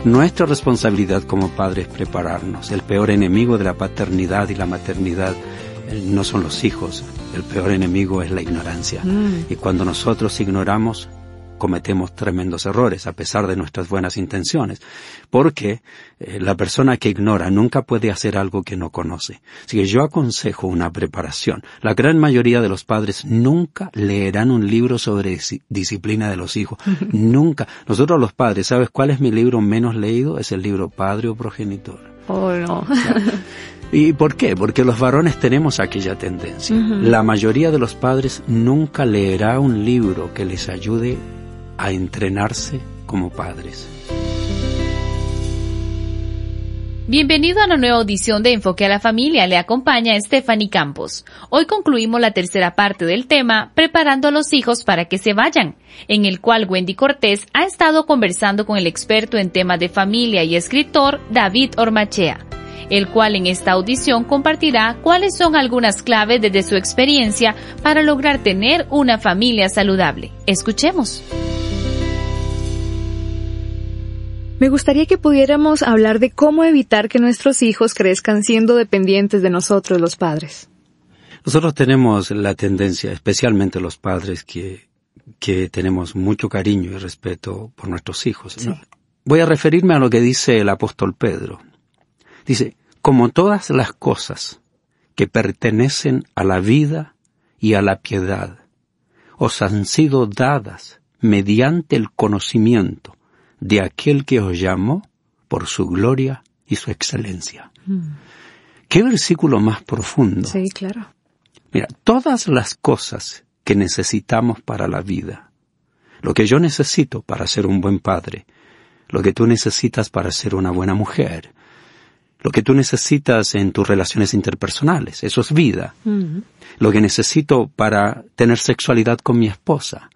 Nuestra responsabilidad como padres es prepararnos. El peor enemigo de la paternidad y la maternidad no son los hijos. El peor enemigo es la ignorancia. Y cuando nosotros ignoramos, cometemos tremendos errores, a pesar de nuestras buenas intenciones. Porque la persona que ignora nunca puede hacer algo que no conoce. Así que yo aconsejo una preparación. La gran mayoría de los padres nunca leerán un libro sobre disciplina de los hijos. Nunca. Nosotros los padres, ¿sabes cuál es mi libro menos leído? Es el libro Padre o Progenitor. Oh, no. ¿Y por qué? Porque los varones tenemos aquella tendencia. La mayoría de los padres nunca leerá un libro que les ayude a entrenarse como padres. Bienvenido a una nueva audición de Enfoque a la Familia. Le acompaña Stephanie Campos. Hoy concluimos la tercera parte del tema, preparando a los hijos para que se vayan, en el cual Wendy Cortés ha estado conversando con el experto en temas de familia y escritor David Ormachea, el cual en esta audición compartirá cuáles son algunas claves desde su experiencia para lograr tener una familia saludable. Escuchemos. Me gustaría que pudiéramos hablar de cómo evitar que nuestros hijos crezcan siendo dependientes de nosotros, los padres. Nosotros tenemos la tendencia, especialmente los padres, que tenemos mucho cariño y respeto por nuestros hijos, ¿no? Sí. Voy a referirme a lo que dice el apóstol Pedro. Dice, como todas las cosas que pertenecen a la vida y a la piedad, os han sido dadas mediante el conocimiento de aquel que os llamó por su gloria y su excelencia. ¿Qué versículo más profundo? Sí, claro. Mira, todas las cosas que necesitamos para la vida, lo que yo necesito para ser un buen padre, lo que tú necesitas para ser una buena mujer, lo que tú necesitas en tus relaciones interpersonales, eso es vida. Lo que necesito para tener sexualidad con mi esposa.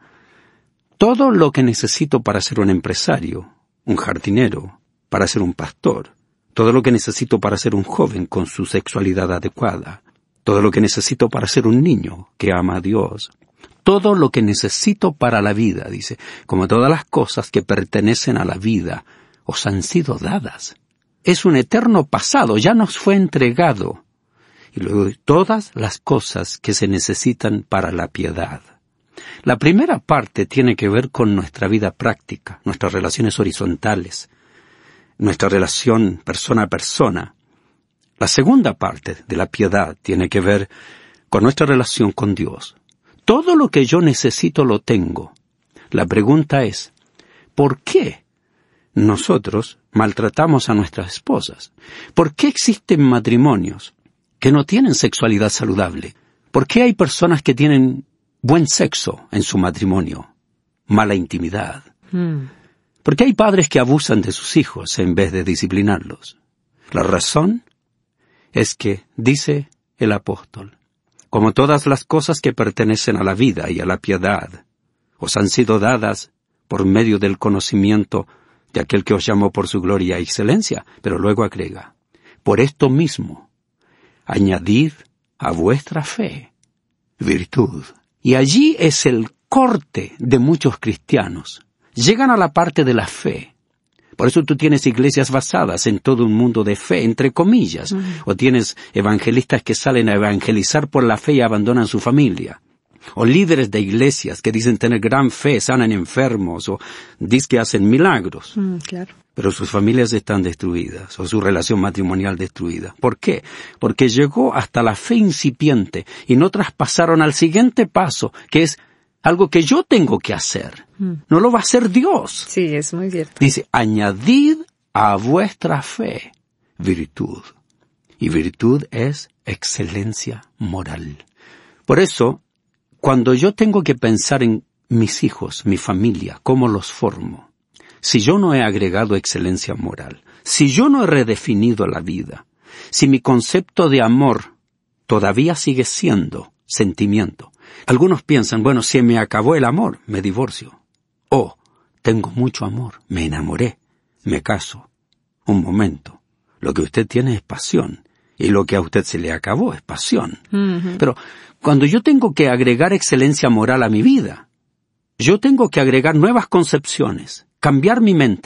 Todo lo que necesito para ser un empresario, un jardinero, para ser un pastor. Todo lo que necesito para ser un joven con su sexualidad adecuada. Todo lo que necesito para ser un niño que ama a Dios. Todo lo que necesito para la vida, dice, como todas las cosas que pertenecen a la vida, os han sido dadas. Es un eterno pasado, ya nos fue entregado. Y luego todas las cosas que se necesitan para la piedad. La primera parte tiene que ver con nuestra vida práctica, nuestras relaciones horizontales, nuestra relación persona a persona. La segunda parte de la piedad tiene que ver con nuestra relación con Dios. Todo lo que yo necesito lo tengo. La pregunta es, ¿por qué nosotros maltratamos a nuestras esposas? ¿Por qué existen matrimonios que no tienen sexualidad saludable? ¿Por qué hay personas que tienen buen sexo en su matrimonio, mala intimidad? ¿Por qué hay padres que abusan de sus hijos en vez de disciplinarlos? La razón es que, dice el apóstol, como todas las cosas que pertenecen a la vida y a la piedad, os han sido dadas por medio del conocimiento de aquel que os llamó por su gloria y excelencia. Pero luego agrega, por esto mismo, añadid a vuestra fe virtud. Y allí es el corte de muchos cristianos. Llegan a la parte de la fe. Por eso tú tienes iglesias basadas en todo un mundo de fe, entre comillas. O tienes evangelistas que salen a evangelizar por la fe y abandonan su familia. O líderes de iglesias que dicen tener gran fe, sanan enfermos, o dicen que hacen milagros. Claro. Pero sus familias están destruidas, o su relación matrimonial destruida. ¿Por qué? Porque llegó hasta la fe incipiente y no traspasaron al siguiente paso, que es algo que yo tengo que hacer. No lo va a hacer Dios. Sí, es muy cierto. Dice, añadid a vuestra fe virtud. Y virtud es excelencia moral. Por eso, cuando yo tengo que pensar en mis hijos, mi familia, cómo los formo, si yo no he agregado excelencia moral, si yo no he redefinido la vida, si mi concepto de amor todavía sigue siendo sentimiento. Algunos piensan, bueno, si me acabó el amor, me divorcio. O tengo mucho amor, me enamoré, me caso. Un momento, lo que usted tiene es pasión, y lo que a usted se le acabó es pasión. Pero cuando yo tengo que agregar excelencia moral a mi vida, yo tengo que agregar nuevas concepciones, cambiar mi mente,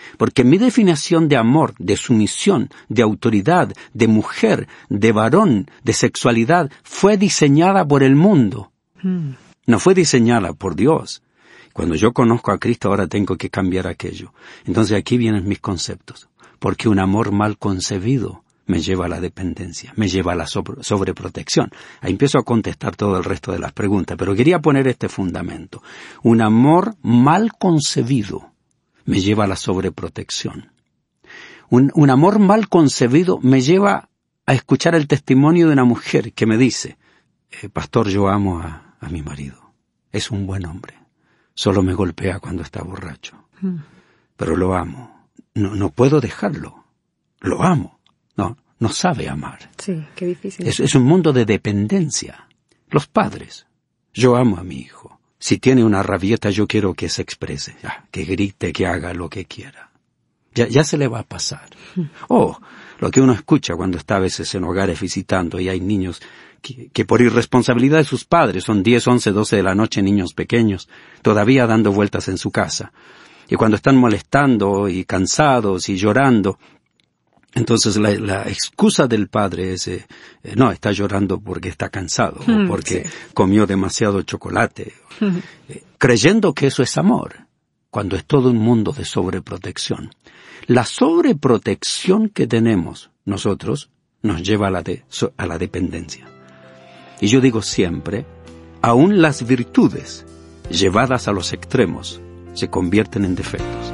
Porque mi definición de amor, de sumisión, de autoridad, de mujer, de varón, de sexualidad, fue diseñada por el mundo. No fue diseñada por Dios. Cuando yo conozco a Cristo, ahora tengo que cambiar aquello. Entonces aquí vienen mis conceptos. Porque un amor mal concebido me lleva a la dependencia, me lleva a la sobreprotección. Ahí empiezo a contestar todo el resto de las preguntas, pero quería poner este fundamento. Un amor mal concebido me lleva a la sobreprotección. Un amor mal concebido me lleva a escuchar el testimonio de una mujer que me dice, pastor, yo amo a mi marido. Es un buen hombre. Solo me golpea cuando está borracho. Pero lo amo. No puedo dejarlo. Lo amo. No sabe amar. Sí, qué difícil. Es un mundo de dependencia. Los padres. Yo amo a mi hijo. Si tiene una rabieta, yo quiero que se exprese. Que grite, que haga lo que quiera. Ya se le va a pasar. Lo que uno escucha cuando está a veces en hogares visitando y hay niños que por irresponsabilidad de sus padres, son 10, 11, 12 de la noche, niños pequeños, todavía dando vueltas en su casa. Y cuando están molestando y cansados y llorando, entonces la excusa del padre es, está llorando porque está cansado, o porque comió demasiado chocolate, creyendo que eso es amor, cuando es todo un mundo de sobreprotección. La sobreprotección que tenemos nosotros nos lleva a la dependencia. Y yo digo siempre, aún las virtudes llevadas a los extremos se convierten en defectos.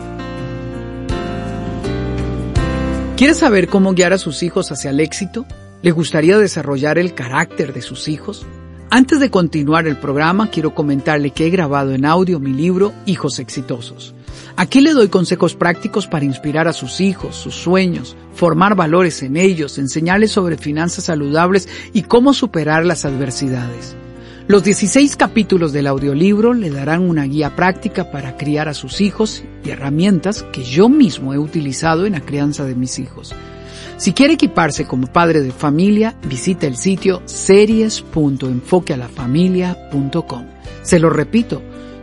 ¿Quiere saber cómo guiar a sus hijos hacia el éxito? ¿Le gustaría desarrollar el carácter de sus hijos? Antes de continuar el programa, quiero comentarle que he grabado en audio mi libro Hijos Exitosos. Aquí le doy consejos prácticos para inspirar a sus hijos, sus sueños, formar valores en ellos, enseñarles sobre finanzas saludables y cómo superar las adversidades. Los 16 capítulos del audiolibro le darán una guía práctica para criar a sus hijos y herramientas que yo mismo he utilizado en la crianza de mis hijos. Si quiere equiparse como padre de familia, visita el sitio series.enfoquealafamilia.com. Se lo repito,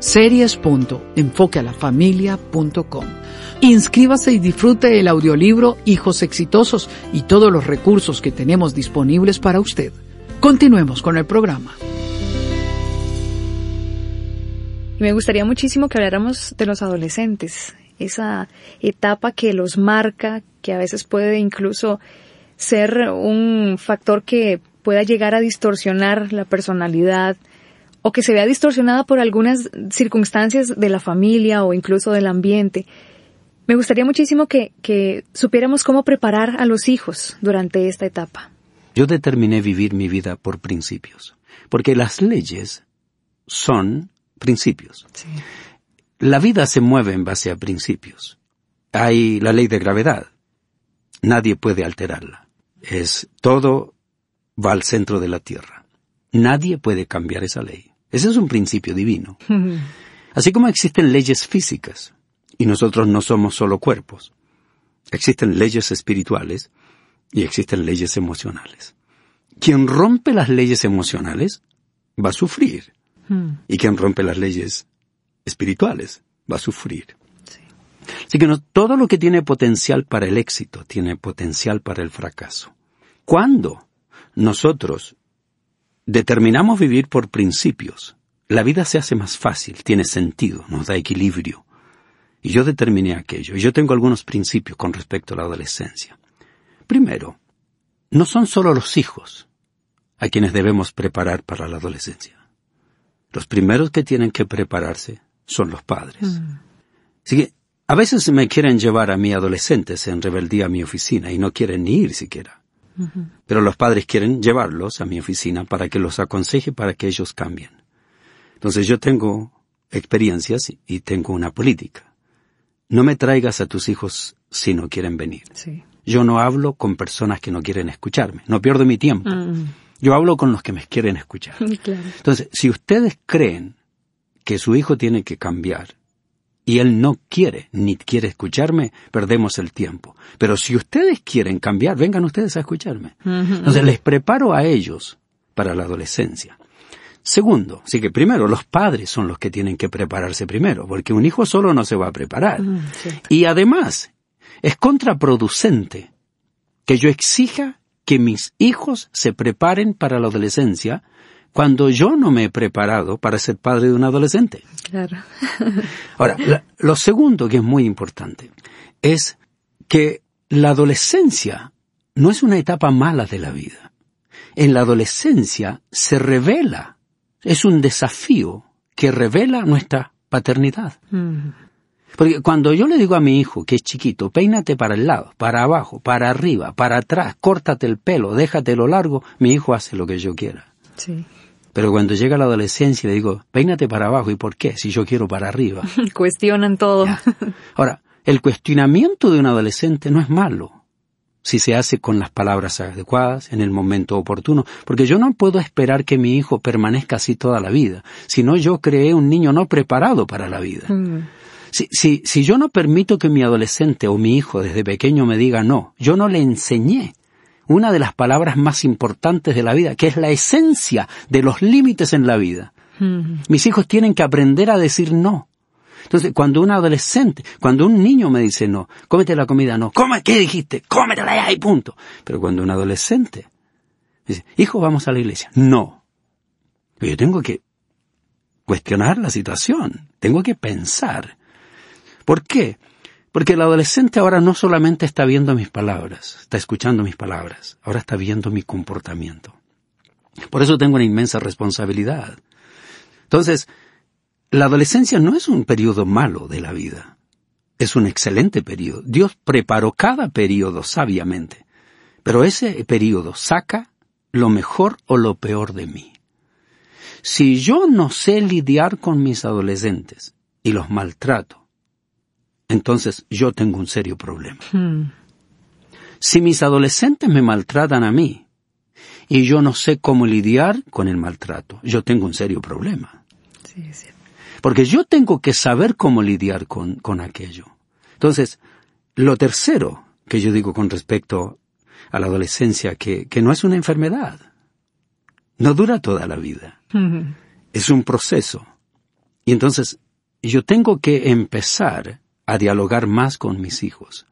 series.enfoquealafamilia.com. Inscríbase y disfrute el audiolibro Hijos Exitosos y todos los recursos que tenemos disponibles para usted. Continuemos con el programa. Me gustaría muchísimo que habláramos de los adolescentes, esa etapa que los marca, que a veces puede incluso ser un factor que pueda llegar a distorsionar la personalidad o que se vea distorsionada por algunas circunstancias de la familia o incluso del ambiente. Me gustaría muchísimo que supiéramos cómo preparar a los hijos durante esta etapa. Yo determiné vivir mi vida por principios, porque las leyes son principios. Sí. La vida se mueve en base a principios. Hay la ley de gravedad. Nadie puede alterarla. Todo va al centro de la Tierra. Nadie puede cambiar esa ley. Ese es un principio divino. Así como existen leyes físicas, y nosotros no somos solo cuerpos. Existen leyes espirituales y existen leyes emocionales. Quien rompe las leyes emocionales va a sufrir. Y quien rompe las leyes espirituales va a sufrir. Sí. Así que todo lo que tiene potencial para el éxito tiene potencial para el fracaso. Cuando nosotros determinamos vivir por principios, la vida se hace más fácil, tiene sentido, nos da equilibrio. Y yo determiné aquello. Y yo tengo algunos principios con respecto a la adolescencia. Primero, no son solo los hijos a quienes debemos preparar para la adolescencia. Los primeros que tienen que prepararse son los padres. Así que a veces me quieren llevar a mí adolescentes en rebeldía a mi oficina y no quieren ni ir siquiera. Pero los padres quieren llevarlos a mi oficina para que los aconseje, para que ellos cambien. Entonces yo tengo experiencias y tengo una política. No me traigas a tus hijos si no quieren venir. Sí. Yo no hablo con personas que no quieren escucharme. No pierdo mi tiempo. Yo hablo con los que me quieren escuchar. Claro. Entonces, si ustedes creen que su hijo tiene que cambiar y él no quiere ni quiere escucharme, perdemos el tiempo. Pero si ustedes quieren cambiar, vengan ustedes a escucharme. Entonces, les preparo a ellos para la adolescencia. Segundo, así que primero, los padres son los que tienen que prepararse primero, porque un hijo solo no se va a preparar. Sí. Y además, es contraproducente que yo exija que mis hijos se preparen para la adolescencia cuando yo no me he preparado para ser padre de un adolescente. Claro. Ahora, lo segundo que es muy importante es que la adolescencia no es una etapa mala de la vida. En la adolescencia se revela, es un desafío que revela nuestra paternidad. Porque cuando yo le digo a mi hijo que es chiquito, peínate para el lado, para abajo, para arriba, para atrás, córtate el pelo, déjatelo largo, mi hijo hace lo que yo quiera. Sí. Pero cuando llega la adolescencia le digo, peínate para abajo, ¿y por qué? Si yo quiero para arriba. Cuestionan todo. Ya. Ahora, el cuestionamiento de un adolescente no es malo si se hace con las palabras adecuadas, en el momento oportuno, porque yo no puedo esperar que mi hijo permanezca así toda la vida, si no yo creé un niño no preparado para la vida. Si yo no permito que mi adolescente o mi hijo desde pequeño me diga no, yo no le enseñé una de las palabras más importantes de la vida, que es la esencia de los límites en la vida. Mis hijos tienen que aprender a decir no. Entonces, cuando un adolescente, cuando un niño me dice no, cómete la comida, no, ¿qué dijiste? Cómetela ya y punto. Pero cuando un adolescente dice, hijo, vamos a la iglesia, no. Yo tengo que cuestionar la situación, tengo que pensar. ¿Por qué? Porque el adolescente ahora no solamente está viendo mis palabras, está escuchando mis palabras, ahora está viendo mi comportamiento. Por eso tengo una inmensa responsabilidad. Entonces, la adolescencia no es un periodo malo de la vida, es un excelente periodo. Dios preparó cada periodo sabiamente, pero ese periodo saca lo mejor o lo peor de mí. Si yo no sé lidiar con mis adolescentes y los maltrato, entonces yo tengo un serio problema. Si mis adolescentes me maltratan a mí y yo no sé cómo lidiar con el maltrato, yo tengo un serio problema. Sí, sí. Porque yo tengo que saber cómo lidiar con aquello. Entonces, lo tercero que yo digo con respecto a la adolescencia, que no es una enfermedad, no dura toda la vida, es un proceso. Y entonces, yo tengo que empezar a dialogar más con mis hijos.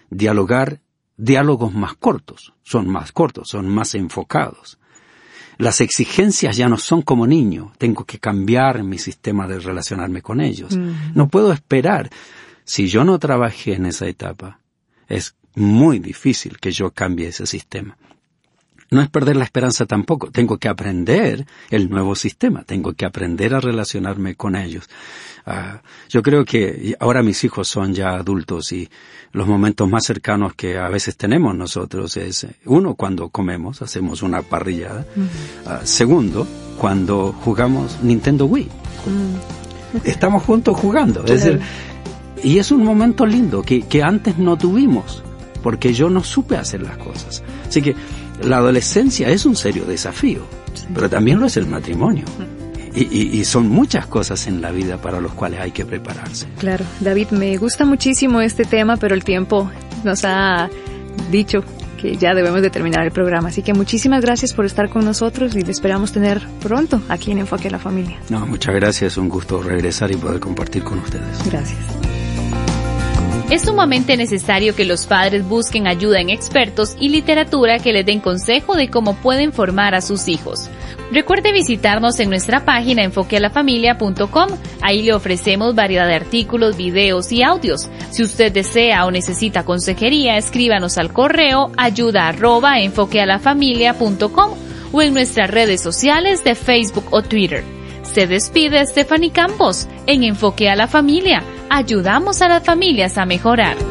Diálogos más cortos, son más enfocados. Las exigencias ya no son como niño, tengo que cambiar mi sistema de relacionarme con ellos. No puedo esperar. Si yo no trabajé en esa etapa, es muy difícil que yo cambie ese sistema. No es perder la esperanza tampoco, tengo que aprender el nuevo sistema, tengo que aprender a relacionarme con ellos. Yo creo que ahora mis hijos son ya adultos y los momentos más cercanos que a veces tenemos nosotros es, uno, cuando comemos, hacemos una parrillada. Segundo, cuando jugamos Nintendo Wii. Estamos juntos jugando. Es decir, y es un momento lindo que antes no tuvimos, porque yo no supe hacer las cosas. Así que la adolescencia es un serio desafío, pero también lo es el matrimonio. Y son muchas cosas en la vida para las cuales hay que prepararse. Claro, David, me gusta muchísimo este tema, pero el tiempo nos ha dicho que ya debemos de terminar el programa. Así que muchísimas gracias por estar con nosotros y le esperamos tener pronto aquí en Enfoque a la Familia. No, muchas gracias, un gusto regresar y poder compartir con ustedes. Gracias. Es sumamente necesario que los padres busquen ayuda en expertos y literatura que les den consejo de cómo pueden formar a sus hijos. Recuerde visitarnos en nuestra página enfoquealafamilia.com. Ahí le ofrecemos variedad de artículos, videos y audios. Si usted desea o necesita consejería, escríbanos al correo ayuda@enfoquealafamilia.com o en nuestras redes sociales de Facebook o Twitter. Se despide Stephanie Campos en Enfoque a la Familia. Ayudamos a las familias a mejorar.